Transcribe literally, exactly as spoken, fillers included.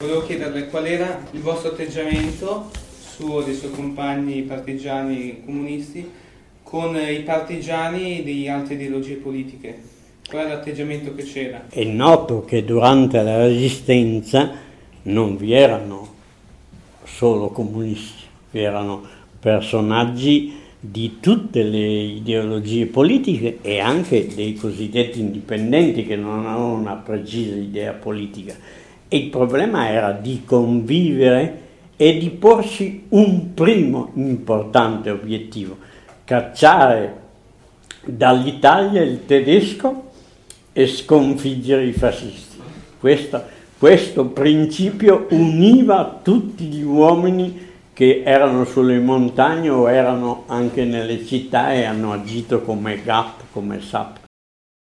volevo chiederle qual era il vostro atteggiamento, suo e dei suoi compagni partigiani comunisti, con i partigiani di altre ideologie politiche. Qual è l'atteggiamento che c'era? È noto che durante la Resistenza non vi erano solo comunisti, vi erano personaggi di tutte le ideologie politiche e anche dei cosiddetti indipendenti che non avevano una precisa idea politica. E il problema era di convivere e di porsi un primo importante obiettivo: cacciare dall'Italia il tedesco e sconfiggere i fascisti. Questo, questo principio univa tutti gli uomini che erano sulle montagne o erano anche nelle città e hanno agito come G A P, come S A P.